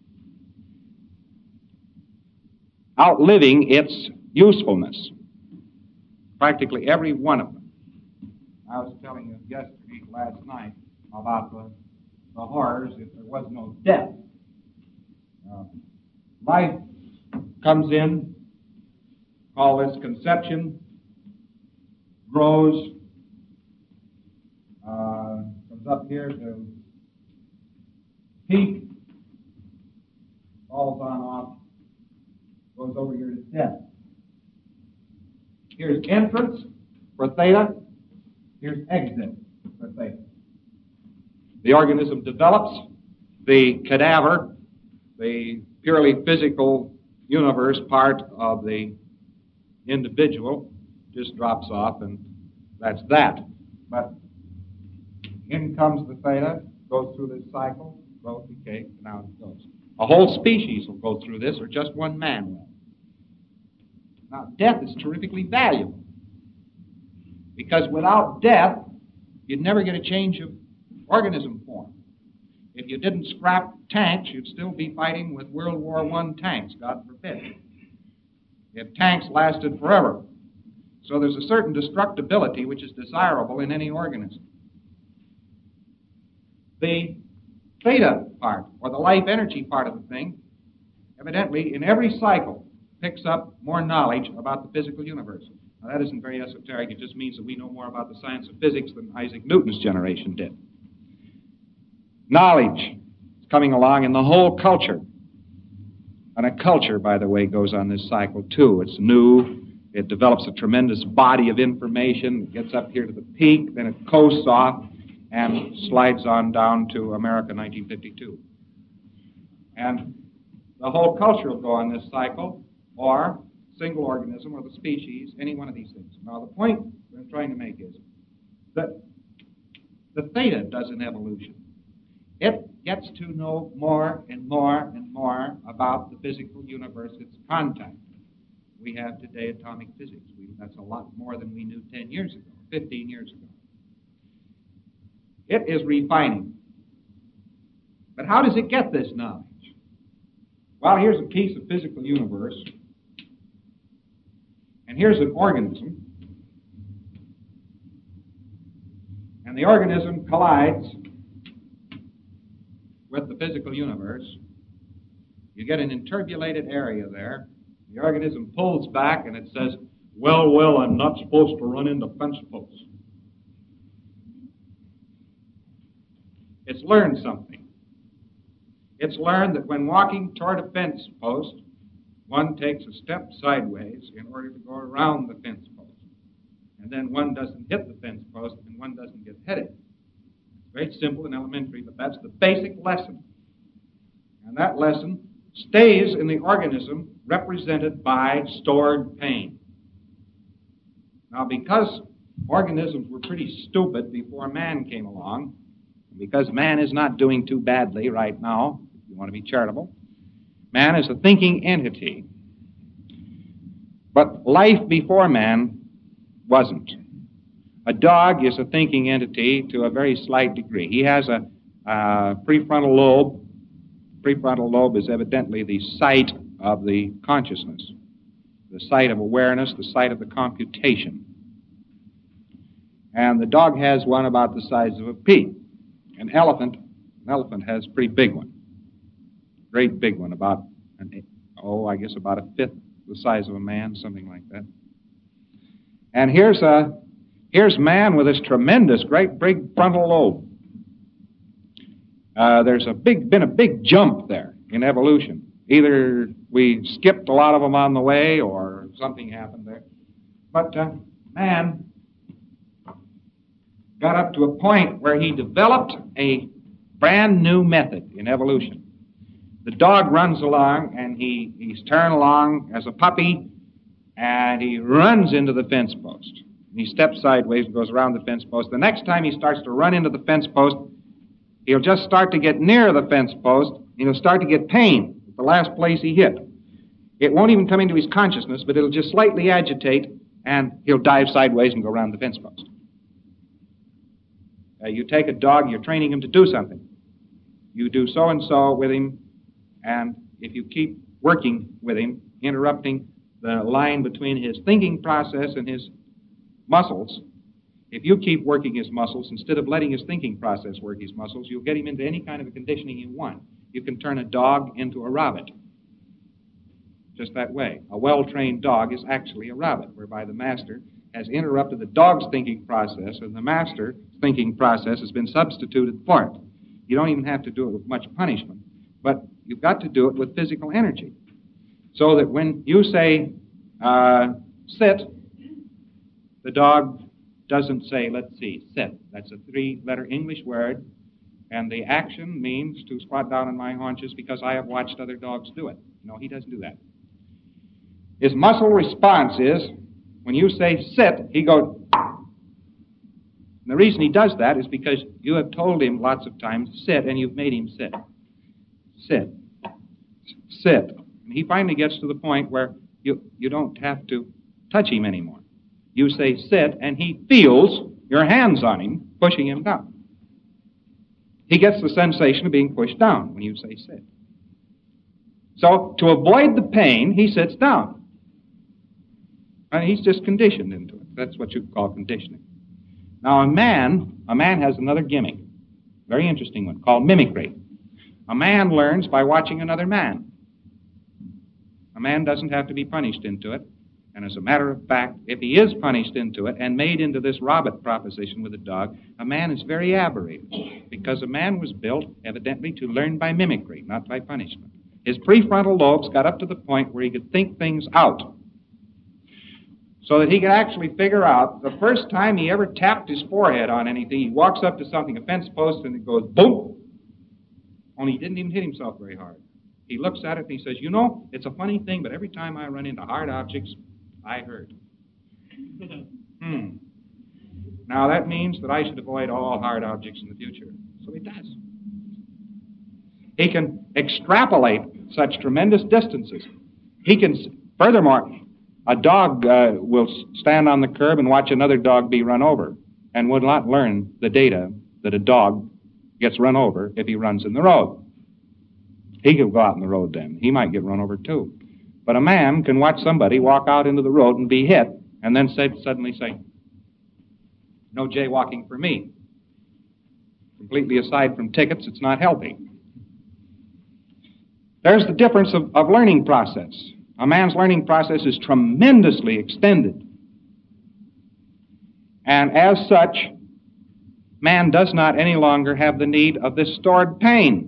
outliving its usefulness. Practically every one of them. I was telling you yesterday, last night, about the, the horrors if there was no death. Uh, life comes in, call this conception, grows, uh, comes up here to peak, falls on off, goes over here to death. Here's entrance for theta, here's exit for theta. The organism develops, the cadaver, the purely physical universe part of the individual, just drops off, and that's that. But in comes the theta, goes through this cycle, growth, decay, and out it goes. A whole species will go through this, or just one man will. Now, death is terrifically valuable, because without death, you'd never get a change of organism form. If you didn't scrap tanks, you'd still be fighting with World War One tanks, God forbid, if tanks lasted forever. So there's a certain destructibility which is desirable in any organism. The theta part, or the life energy part of the thing, evidently in every cycle picks up more knowledge about the physical universe. Now, that isn't very esoteric. It just means that we know more about the science of physics than Isaac Newton's generation did. Knowledge is coming along in the whole culture. And a culture, by the way, goes on this cycle, too. It's new. It develops a tremendous body of information. It gets up here to the peak, then it coasts off and slides on down to America nineteen fifty-two. And the whole culture will go on this cycle, or single organism, or the species, any one of these things. Now, the point that I'm trying to make is that the theta does in evolution. It gets to know more and more and more about the physical universe, its content. We have today atomic physics. We, that's a lot more than we knew ten years ago, fifteen years ago. It is refining. But how does it get this knowledge? Well, here's a piece of physical universe, and here's an organism, and the organism collides with the physical universe. You get an interbulated area there. The organism pulls back and it says, well, well, I'm not supposed to run into fence posts. It's learned something. It's learned that when walking toward a fence post, one takes a step sideways in order to go around the fence post. And then one doesn't hit the fence post and one doesn't get headed. It's very simple and elementary, but that's the basic lesson. And that lesson stays in the organism represented by stored pain. Now, because organisms were pretty stupid before man came along, because man is not doing too badly right now, if you want to be charitable, man is a thinking entity. But life before man wasn't. A dog is a thinking entity to a very slight degree. He has a, a prefrontal lobe. Prefrontal lobe is evidently the site of the consciousness, the site of awareness, the site of the computation. And the dog has one about the size of a pea. An elephant, an elephant has a pretty big one, great big one, about an, oh, I guess about a fifth the size of a man, something like that. And here's a here's man with this tremendous, great, big frontal lobe. Uh, there's a big, been a big jump there in evolution. Either we skipped a lot of them on the way, or something happened there. But uh, man got up to a point where he developed a brand new method in evolution. The dog runs along, and he, he's turned along as a puppy, and he runs into the fence post. And he steps sideways and goes around the fence post. The next time he starts to run into the fence post, he'll just start to get near the fence post, and he'll start to get pain at the last place he hit. It won't even come into his consciousness, but it'll just slightly agitate, and he'll dive sideways and go around the fence post. Uh, you take a dog, you're training him to do something. You do so-and-so with him, and if you keep working with him, interrupting the line between his thinking process and his muscles, if you keep working his muscles, instead of letting his thinking process work his muscles, you'll get him into any kind of a conditioning you want. You can turn a dog into a rabbit. Just that way. A well-trained dog is actually a rabbit, whereby the master has interrupted the dog's thinking process, and the master's thinking process has been substituted for it. You don't even have to do it with much punishment, but you've got to do it with physical energy. So that when you say, uh, sit, the dog doesn't say, let's see, sit. That's a three-letter English word, and the action means to squat down on my haunches because I have watched other dogs do it. No, he doesn't do that. His muscle response is, when you say sit, he goes, and the reason he does that is because you have told him lots of times, sit, and you've made him sit. Sit. Sit. And he finally gets to the point where you, you don't have to touch him anymore. You say sit, and he feels your hands on him, pushing him down. He gets the sensation of being pushed down when you say sit. So, to avoid the pain, he sits down. And he's just conditioned into it. That's what you call conditioning. Now, a man, a man has another gimmick, very interesting one, called mimicry. A man learns by watching another man. A man doesn't have to be punished into it. And as a matter of fact, if he is punished into it and made into this rabbit proposition with a dog, a man is very aberrated, because a man was built, evidently, to learn by mimicry, not by punishment. His prefrontal lobes got up to the point where he could think things out, so that he could actually figure out the first time he ever tapped his forehead on anything, he walks up to something, a fence post, and it goes boom, only he didn't even hit himself very hard. He looks at it and he says, you know, it's a funny thing, but every time I run into hard objects, I hurt. hmm. Now, that means that I should avoid all hard objects in the future. So he does. He can extrapolate such tremendous distances. He can, furthermore, a dog uh, will stand on the curb and watch another dog be run over and would not learn the data that a dog gets run over if he runs in the road. He could go out in the road then. He might get run over too. But a man can watch somebody walk out into the road and be hit and then say, suddenly say, no jaywalking for me. Completely aside from tickets, it's not healthy. There's the difference of, of learning process. A man's learning process is tremendously extended. And as such, man does not any longer have the need of this stored pain.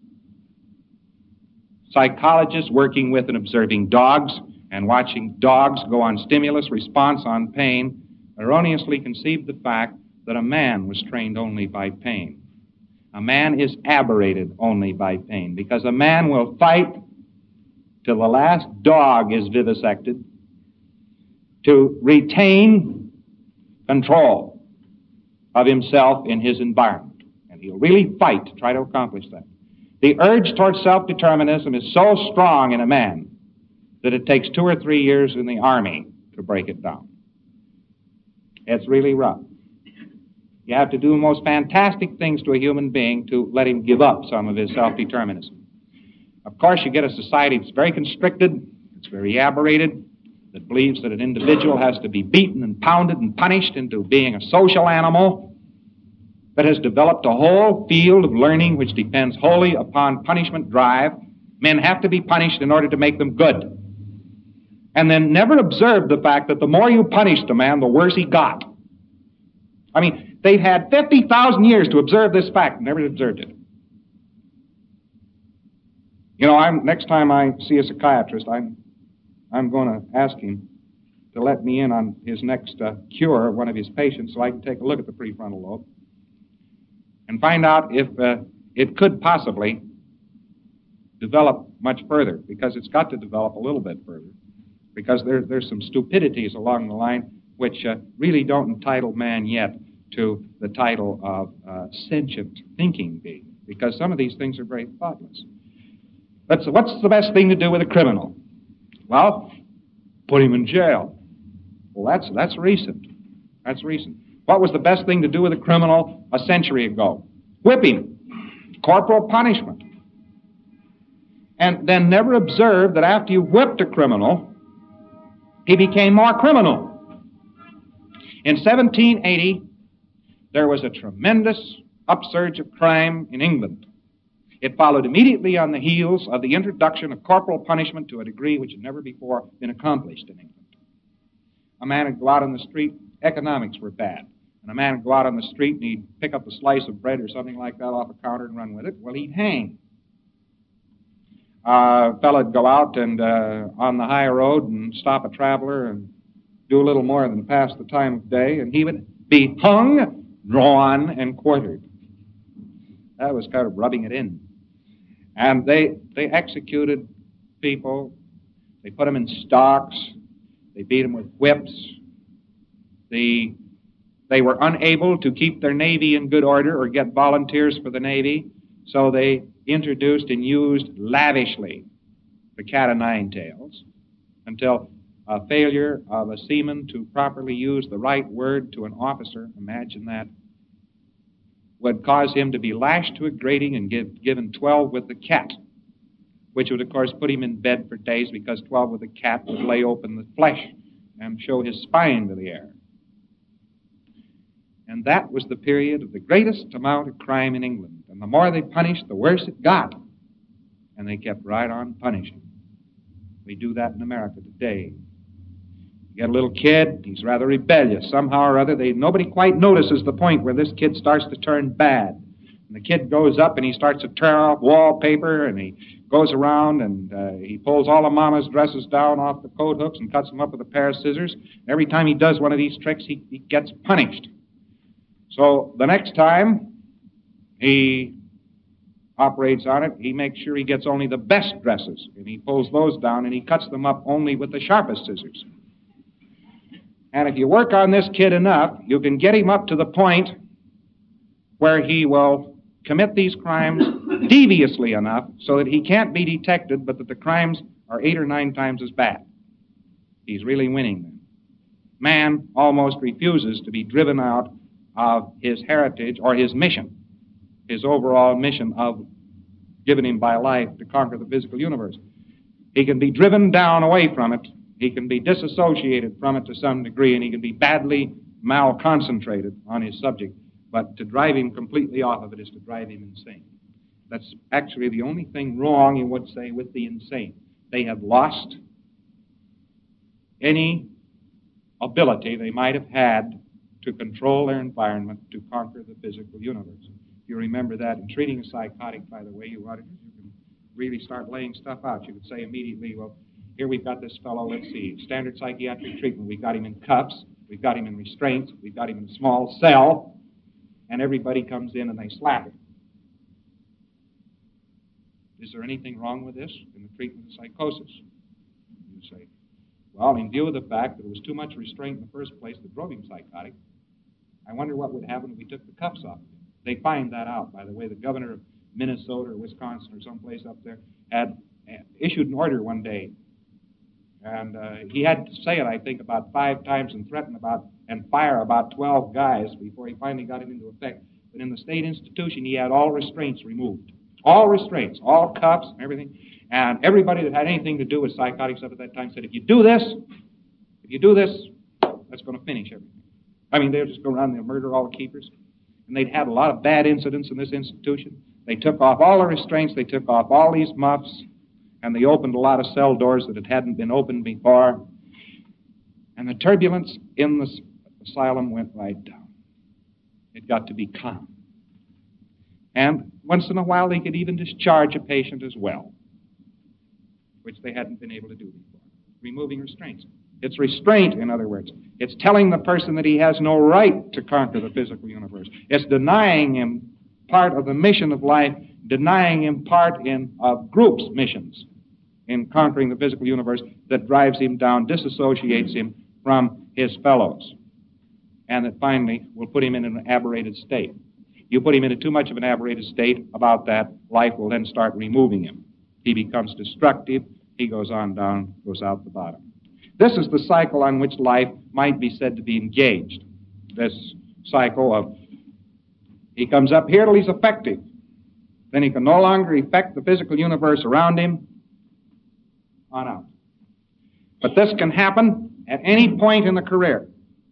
Psychologists working with and observing dogs and watching dogs go on stimulus response on pain erroneously conceived the fact that a man was trained only by pain. A man is aberrated only by pain, because a man will fight till the last dog is vivisected to retain control of himself in his environment. And he'll really fight to try to accomplish that. The urge towards self-determinism is so strong in a man that it takes two or three years in the army to break it down. It's really rough. You have to do the most fantastic things to a human being to let him give up some of his self-determinism. Of course, you get a society that's very constricted, it's very aberrated, that believes that an individual has to be beaten and pounded and punished into being a social animal, that has developed a whole field of learning which depends wholly upon punishment drive. Men have to be punished in order to make them good. And then never observed the fact that the more you punished a man, the worse he got. I mean, they've had fifty thousand years to observe this fact and never observed it. You know, I'm, next time I see a psychiatrist, I'm, I'm going to ask him to let me in on his next uh, cure of one of his patients so I can take a look at the prefrontal lobe and find out if uh, it could possibly develop much further, because it's got to develop a little bit further, because there, there's some stupidities along the line which uh, really don't entitle man yet to the title of uh, sentient thinking being, because some of these things are very thoughtless. But so what's the best thing to do with a criminal? Well, put him in jail. Well, that's that's recent. That's recent. What was the best thing to do with a criminal a century ago? Whip him. Corporal punishment. And then never observe that after you whipped a criminal, he became more criminal. In seventeen eighty, there was a tremendous upsurge of crime in England. It followed immediately on the heels of the introduction of corporal punishment to a degree which had never before been accomplished in England. A man would go out on the street, economics were bad, and a man would go out on the street and he'd pick up a slice of bread or something like that off a counter and run with it. Well, he'd hang. Uh, a fellow would go out and uh, on the high road and stop a traveler and do a little more than pass the time of day, and he would be hung, drawn, and quartered. That was kind of rubbing it in. And they they executed people. They put them in stocks. They beat them with whips. The, they were unable to keep their Navy in good order or get volunteers for the Navy, so they introduced and used lavishly the cat o' nine tails until a failure of a seaman to properly use the right word to an officer, imagine that, would cause him to be lashed to a grating and give, given twelve with the cat, which would, of course, put him in bed for days, because twelve with the cat would lay open the flesh and show his spine to the air. And that was the period of the greatest amount of crime in England. And the more they punished, the worse it got. And they kept right on punishing. We do that in America today. You get a little kid, he's rather rebellious. Somehow or other, they, nobody quite notices the point where this kid starts to turn bad. And the kid goes up and he starts to tear off wallpaper, and he goes around and uh, he pulls all of Mama's dresses down off the coat hooks and cuts them up with a pair of scissors. Every time he does one of these tricks, he, he gets punished. So the next time he operates on it, he makes sure he gets only the best dresses, and he pulls those down and he cuts them up only with the sharpest scissors. And if you work on this kid enough, you can get him up to the point where he will commit these crimes deviously enough so that he can't be detected, but that the crimes are eight or nine times as bad. He's really winning then. Man almost refuses to be driven out of his heritage or his mission, his overall mission of given him by life to conquer the physical universe. He can be driven down away from it. He can be disassociated from it to some degree, and he can be badly malconcentrated on his subject. But to drive him completely off of it is to drive him insane. That's actually the only thing wrong, you would say, with the insane. They have lost any ability they might have had to control their environment, to conquer the physical universe. If you remember that in treating a psychotic, by the way, you ought to, you can really start laying stuff out. You could say immediately, well, here we've got this fellow, let's see, standard psychiatric treatment. We've got him in cuffs, we've got him in restraints, we've got him in a small cell, and everybody comes in and they slap him. Is there anything wrong with this in the treatment of psychosis? You say, well, in view of the fact that it was too much restraint in the first place that drove him psychotic, I wonder what would happen if we took the cuffs off. They find that out. By the way, the governor of Minnesota or Wisconsin or someplace up there had issued an order one day, and uh, he had to say it, I think, about five times and threaten about and fire about twelve guys before he finally got it into effect. But in the state institution, he had all restraints removed. All restraints, all cuffs and everything. And everybody that had anything to do with psychotics up at that time said, if you do this, if you do this, that's going to finish everything. I mean, they'll just go around and they'll murder all the keepers. And they'd had a lot of bad incidents in this institution. They took off all the restraints, they took off all these muffs, and they opened a lot of cell doors that it hadn't been opened before. And the turbulence in the asylum went right down. It got to be calm. And once in a while they could even discharge a patient as well, which they hadn't been able to do before. Removing restraints. It's restraint, in other words. It's telling the person that he has no right to conquer the physical universe. It's denying him part of the mission of life, denying him part in of groups' missions in conquering the physical universe that drives him down, disassociates him from his fellows, and that finally will put him in an aberrated state. You put him into too much of an aberrated state, about that, life will then start removing him. He becomes destructive, he goes on down, goes out the bottom. This is the cycle on which life might be said to be engaged. This cycle of, he comes up here till he's effective. Then he can no longer affect the physical universe around him, on out. But this can happen at any point in the career.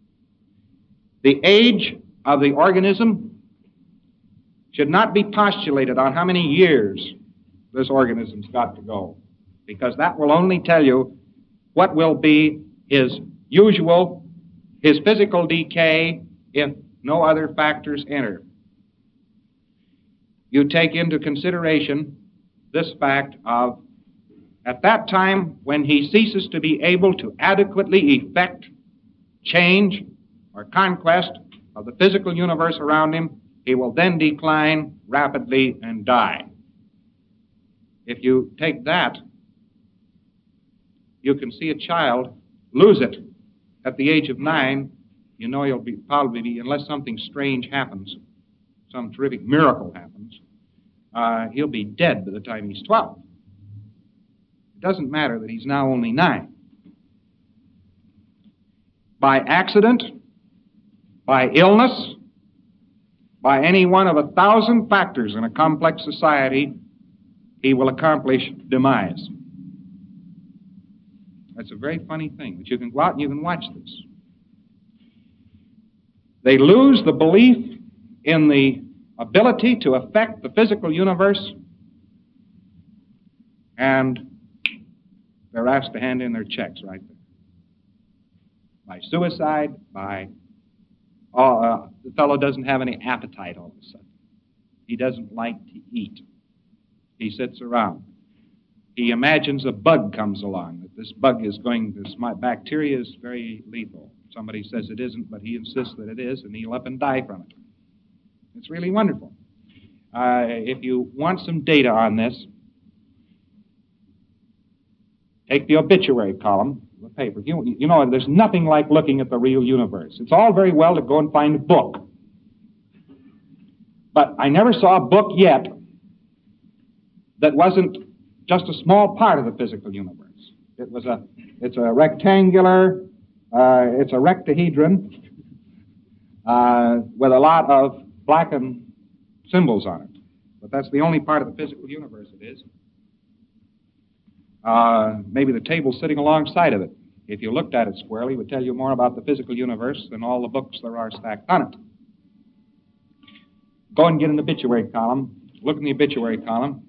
The age of the organism should not be postulated on how many years this organism's got to go, because that will only tell you what will be his usual, his physical decay if no other factors enter. You take into consideration this fact of, at that time when he ceases to be able to adequately effect change or conquest of the physical universe around him, he will then decline rapidly and die. If you take that, you can see a child lose it at the age of nine. You know he'll be probably be, unless something strange happens, some terrific miracle happens, uh, he'll be dead by the time he's twelve. It doesn't matter that he's now only nine. By accident, by illness, by any one of a thousand factors in a complex society, he will accomplish demise. That's a very funny thing, but you can go out and you can watch this. They lose the belief in the ability to affect the physical universe, and they're asked to hand in their checks right there. By suicide, by, oh, uh, the fellow doesn't have any appetite all of a sudden. He doesn't like to eat. He sits around. He imagines a bug comes along, that this bug is going, this my bacteria is very lethal. Somebody says it isn't, but he insists that it is, and he'll up and die from it. It's really wonderful. Uh, if you want some data on this, take the obituary column, paper. You, you know, there's nothing like looking at the real universe. It's all very well to go and find a book. But I never saw a book yet that wasn't just a small part of the physical universe. It was a, it's a rectangular, uh, it's a rectahedron uh, with a lot of blackened symbols on it. But that's the only part of the physical universe it is. Uh, maybe the table sitting alongside of it, if you looked at it squarely, would tell you more about the physical universe than all the books there are stacked on it. Go and get an obituary column. Look in the obituary column.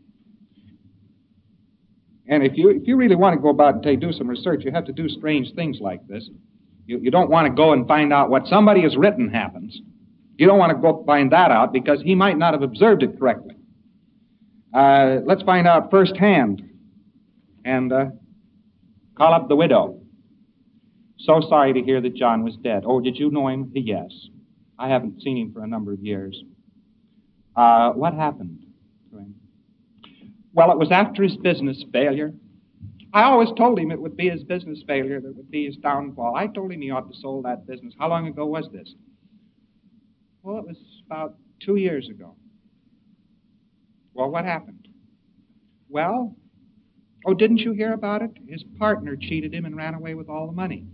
And if you if you really want to go about and take, do some research, you have to do strange things like this. You, you don't want to go and find out what somebody has written happens. You don't want to go find that out because he might not have observed it correctly. Uh, let's find out firsthand and uh, call up the widow. So sorry to hear that John was dead. Oh, did you know him? Yes. I haven't seen him for a number of years. Uh, what happened to him? Well, it was after his business failure. I always told him it would be his business failure that would be his downfall. I told him he ought to sold that business. How long ago was this? Well, it was about two years ago. Well, what happened? Well, oh, didn't you hear about it? His partner cheated him and ran away with all the money.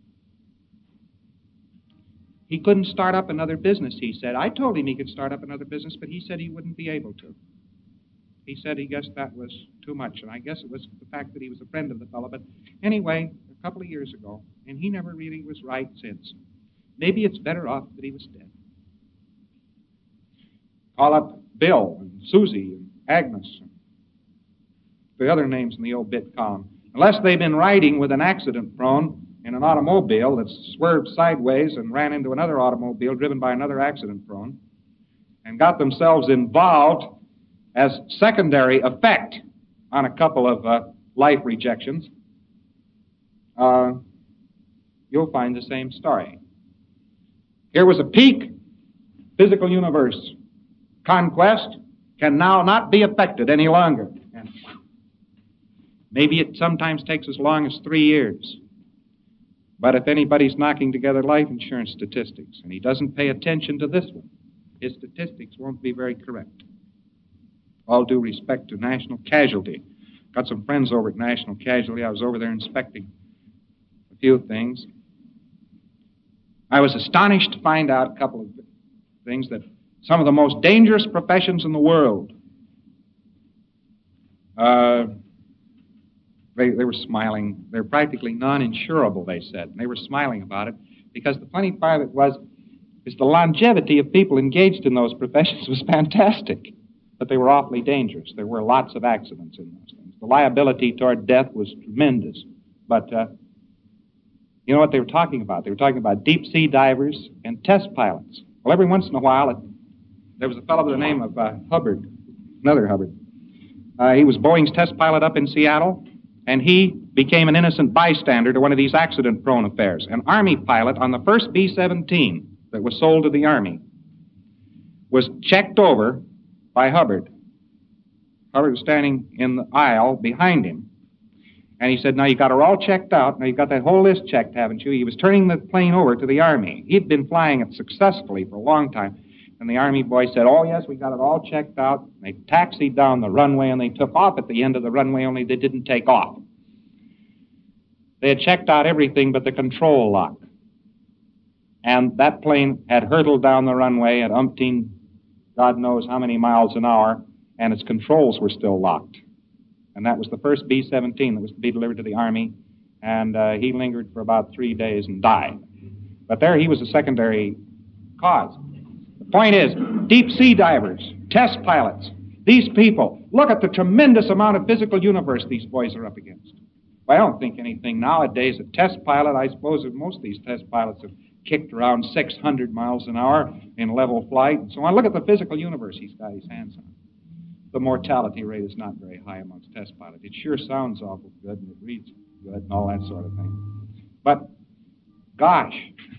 He couldn't start up another business, he said. I told him he could start up another business, but he said he wouldn't be able to. He said he guessed that was too much, and I guess it was the fact that he was a friend of the fellow. But anyway, a couple of years ago, and he never really was right since. Maybe it's better off that he was dead. Call up Bill and Susie and Agnes and the other names in the obit column. Unless they've been riding with an accident prone in an automobile that swerved sideways and ran into another automobile driven by another accident prone and got themselves involved as secondary effect on a couple of uh, life rejections, uh, you'll find the same story. Here was a peak physical universe. Conquest can now not be affected any longer. And maybe it sometimes takes as long as three years. But if anybody's knocking together life insurance statistics and he doesn't pay attention to this one, his statistics won't be very correct. All due respect to National Casualty. Got some friends over at National Casualty. I was over there inspecting a few things. I was astonished to find out a couple of things, that some of the most dangerous professions in the world, uh, they, they were smiling. They're practically non-insurable, they said. And they were smiling about it because the funny part of it was is the longevity of people engaged in those professions was fantastic. But they were awfully dangerous. There were lots of accidents in those things. The liability toward death was tremendous. But uh, you know what they were talking about? They were talking about deep-sea divers and test pilots. Well, every once in a while, it, there was a fellow by the name of uh, Hubbard, another Hubbard. Uh, he was Boeing's test pilot up in Seattle, and he became an innocent bystander to one of these accident-prone affairs. An Army pilot on the first B seventeen that was sold to the Army was checked over by Hubbard. Hubbard was standing in the aisle behind him. And he said, now you've got her all checked out. Now you've got that whole list checked, haven't you? He was turning the plane over to the Army. He'd been flying it successfully for a long time. And the Army boy said, oh, yes, we got it all checked out. And they taxied down the runway and they took off at the end of the runway, only they didn't take off. They had checked out everything but the control lock. And that plane had hurtled down the runway at umpteen God knows how many miles an hour, and its controls were still locked. And that was the first B seventeen that was to be delivered to the Army, and uh, he lingered for about three days and died. But there he was a secondary cause. The point is, deep-sea divers, test pilots, these people, look at the tremendous amount of physical universe these boys are up against. Well, I don't think anything nowadays. A test pilot, I suppose that most of these test pilots have kicked around six hundred miles an hour in level flight and so on. Look at the physical universe he's got his hands on. The mortality rate is not very high amongst test pilots. It sure sounds awful good and it reads good and all that sort of thing. But, gosh,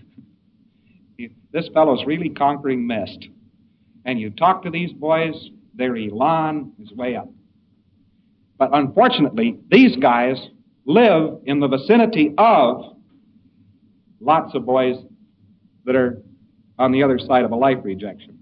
if this fellow's really conquering mist. And you talk to these boys, their elan is way up. But unfortunately, these guys live in the vicinity of lots of boys that are on the other side of a life rejection.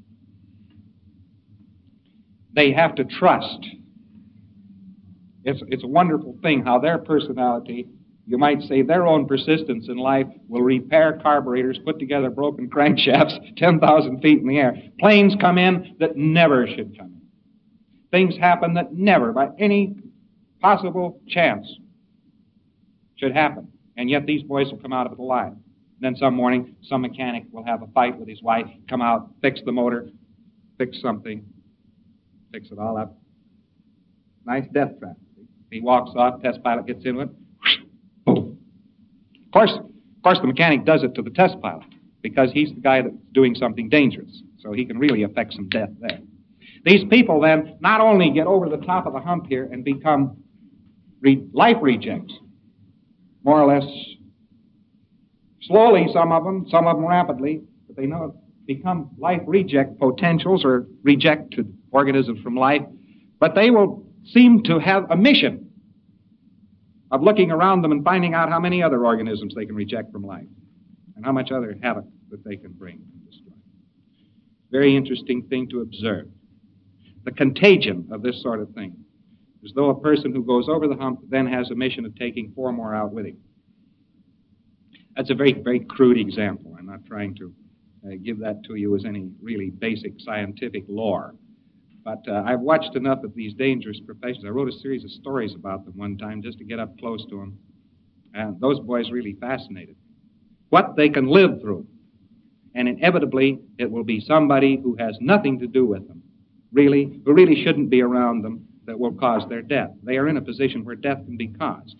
They have to trust. It's, it's a wonderful thing how their personality, you might say their own persistence in life, will repair carburetors, put together broken crankshafts ten thousand feet in the air. Planes come in that never should come in. Things happen that never, by any possible chance, should happen. And yet these boys will come out of it alive. Then some morning, some mechanic will have a fight with his wife, come out, fix the motor, fix something, fix it all up. Nice death trap. He walks off, test pilot gets in with it, boom. Of course, of course, the mechanic does it to the test pilot because he's the guy that's doing something dangerous, so he can really affect some death there. These people then not only get over the top of the hump here and become re- life rejects, more or less slowly, some of them, some of them rapidly, but they know become life reject potentials or rejected organisms from life, but they will seem to have a mission of looking around them and finding out how many other organisms they can reject from life and how much other havoc that they can bring and destroy. Very interesting thing to observe. The contagion of this sort of thing, as though a person who goes over the hump then has a mission of taking four more out with him. That's a very, very crude example. I'm not trying to uh, give that to you as any really basic scientific lore. But uh, I've watched enough of these dangerous professions. I wrote a series of stories about them one time just to get up close to them. And those boys really fascinated. What they can live through. And inevitably, it will be somebody who has nothing to do with them, really, who really shouldn't be around them, that will cause their death. They are in a position where death can be caused.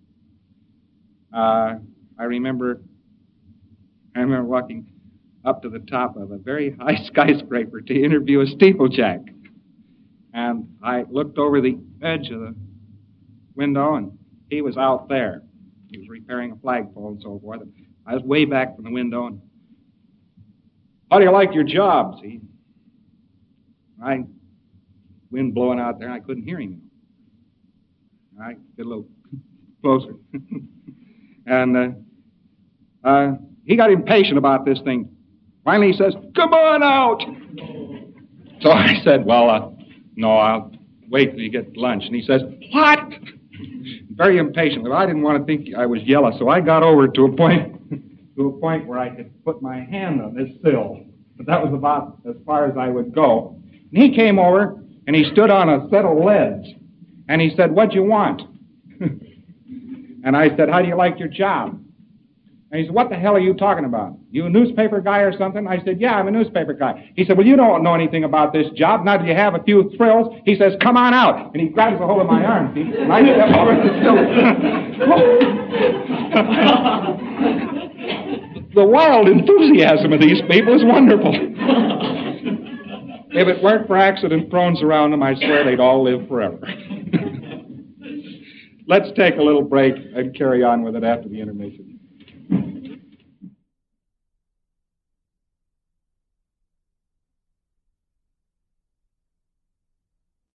Uh, I remember, I remember walking up to the top of a very high skyscraper to interview a steeplejack. And I looked over the edge of the window, and he was out there. He was repairing a flagpole and so forth. And I was way back from the window, and how do you like your job? See, I wind blowing out there, and I couldn't hear him. I get a little closer, and uh, uh, he got impatient about this thing. Finally, he says, "Come on out." So I said, "Well, uh, no, I'll wait till you get lunch." And he says, "What?" Very impatient. Well, I didn't want to think I was yellow, so I got over to a point to a point where I could put my hand on this sill. But that was about as far as I would go. And he came over, and he stood on a set of leads. And he said, "What'd you want?" And I said, "How do you like your job?" And he said, "What the hell are you talking about? You a newspaper guy or something?" I said, "Yeah, I'm a newspaper guy." He said, "Well, you don't know anything about this job. Now do you have a few thrills?" He says, "Come on out." And he grabs a hold of my arm, see? And I step over the sill. The wild enthusiasm of these people is wonderful. If it weren't for accident-prones around them, I swear they'd all live forever. Let's take a little break and carry on with it after the intermission.